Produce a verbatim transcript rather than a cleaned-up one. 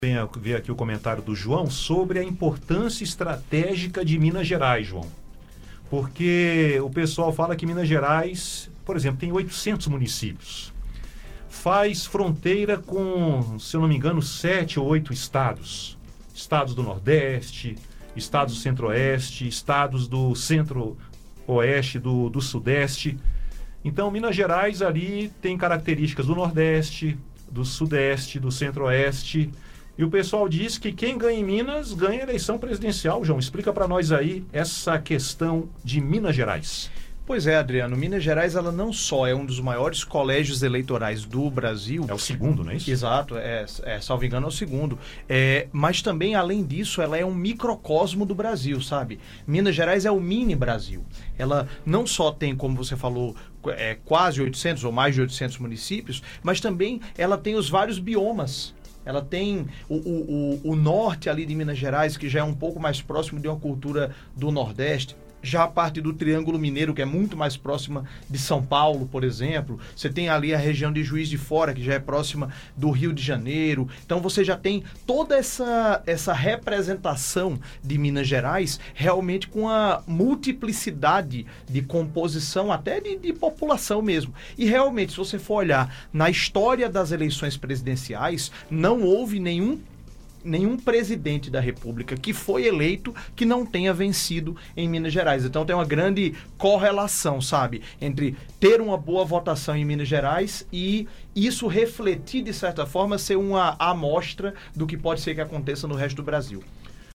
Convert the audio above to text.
Venha ver aqui o comentário do João sobre a importância estratégica de Minas Gerais, João. Porque o pessoal fala que Minas Gerais, por exemplo, tem oitocentos municípios. Faz fronteira com, se eu não me engano, sete ou oito estados. Estados do Nordeste, estados do Centro-Oeste, estados do Centro-Oeste, do, do Sudeste. Então, Minas Gerais ali tem características do Nordeste, do Sudeste, do Centro-Oeste. E o pessoal diz que quem ganha em Minas ganha a eleição presidencial. João, explica para nós aí essa questão de Minas Gerais. Pois é, Adriano, Minas Gerais ela não só é um dos maiores colégios eleitorais do Brasil. É o segundo, não é isso? Exato, é, é, salvo engano é o segundo. É, mas também, além disso, ela é um microcosmo do Brasil, sabe? Minas Gerais é o mini Brasil. Ela não só tem, como você falou, é, quase oitocentos ou mais de oitocentos municípios, mas também ela tem os vários biomas. Ela tem o, o, o, o norte ali de Minas Gerais, que já é um pouco mais próximo de uma cultura do Nordeste. Já a parte do Triângulo Mineiro, que é muito mais próxima de São Paulo, por exemplo. Você tem ali a região de Juiz de Fora, que já é próxima do Rio de Janeiro. Então você já tem toda essa, essa representação de Minas Gerais realmente com a multiplicidade de composição, até de, de população mesmo. E realmente, se você for olhar na história das eleições presidenciais, não houve nenhum nenhum presidente da República que foi eleito que não tenha vencido em Minas Gerais. Então tem uma grande correlação, sabe, entre ter uma boa votação em Minas Gerais e isso refletir, de certa forma, ser uma amostra do que pode ser que aconteça no resto do Brasil.